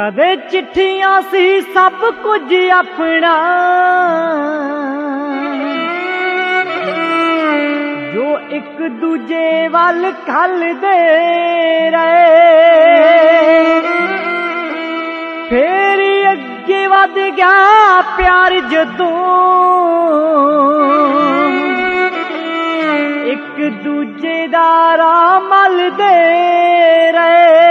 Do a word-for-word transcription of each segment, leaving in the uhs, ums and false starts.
कदे चिट्ठियां सी सब कुछ अपना, जो एक दूजे वाल खल दे रहे। फिर अगे वध गया प्यार जदों एक दूजे दा राह मल दे रहे।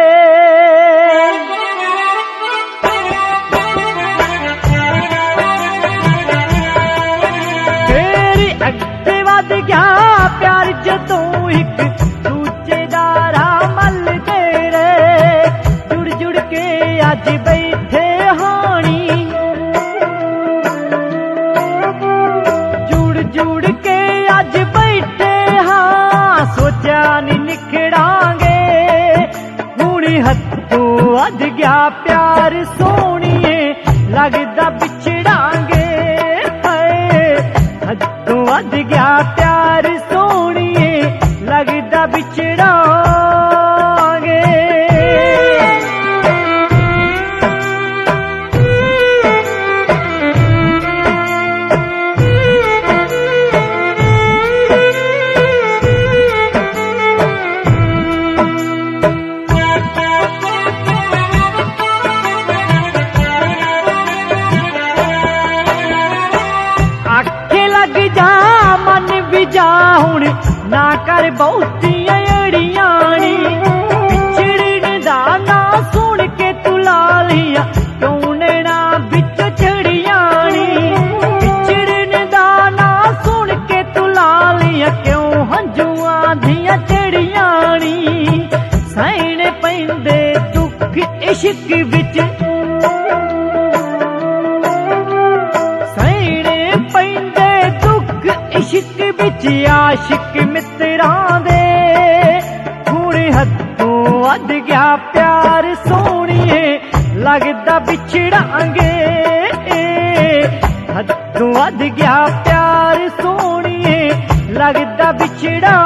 प्यार जदों एक दूजे दा राह मल दे रहे। जुड़ जुड़ के अज बैठे हानी, जुड़ जुड़ के अज बैठे हाँ। सोचा नी निखड़ांगे हुण हथों अज गया प्यार सोहणिए, लगदा बिछड़ांगे हथों अज गया प्यार सोहणिए, लगदा बिछड़ांगे। आखे लग जा मन भी जा हुण ना कर बहुतियां अड़ियाणी। बिछड़न दा ना सुन के तू लालियां क्यों नैना बिच चढ़ियाणी। बिछड़न दा ना सुन के तू लालियां क्यों हंजुआं दियां चढ़ियाणी। सहने पैंदे दुख इश्क विच, इश्क बिच आशिक मित्रां दे। हुण हथों अज गया प्यार सोहणिए, लगदा बिछड़ांगे। हथों अज गया प्यार सोहणिए, लगदा बिछड़ांगे।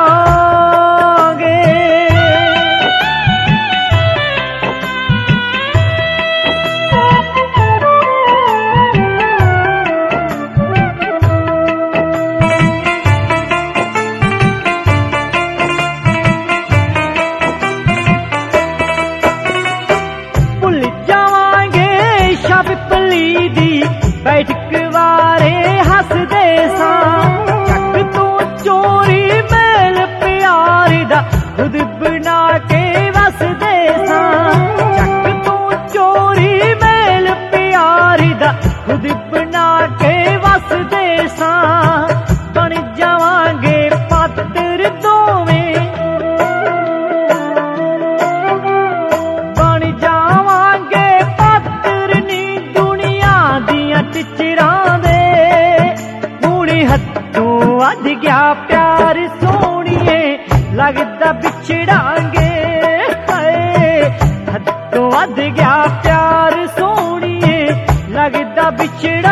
पिपली दी बैठक वारे हसदे सां, चक तू चोरी मेल प्यार दा खुद बना के वसदे सां। चक तू चोरी मेल प्यार दा खुद बना के वसदे सां। बन जावांगे पात्र दोवें, बन जावांगे टिचरां दे। हुण हथों अज गया प्यार सोहणिए, लगदा बिछड़ांगे। हथों अज गया प्यार सोहणिए, लगदा बिछड़ांगे।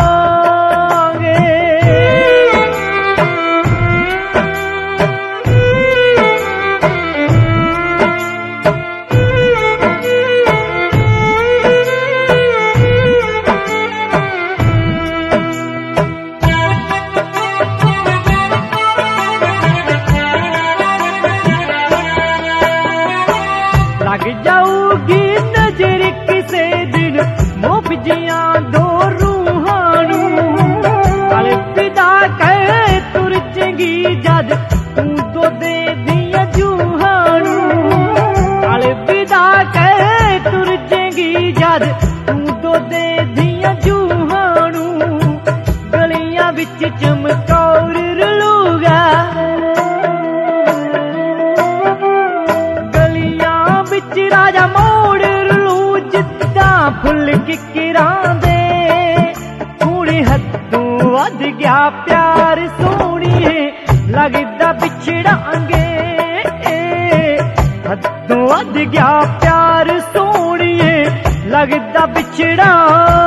लग जाऊगी नजर किसे दिन मोहब्बतियां दो रूहानू। अलविदा कह तुर चंगी जद तू दो दे दिया जूहानू। अलविदा कह तुर चंगी जद तू दो दे दिया जूहानू। गलियां विच चमकौर रलूगा, राजा मोड़ रू जिद्दां फुल किकरां दे। हुण हथों अज गया प्यार सोहणिए, लगदा बिछड़ांगे। हथों अज गया प्यार सोहणिए, लगदा बिछड़ांगे।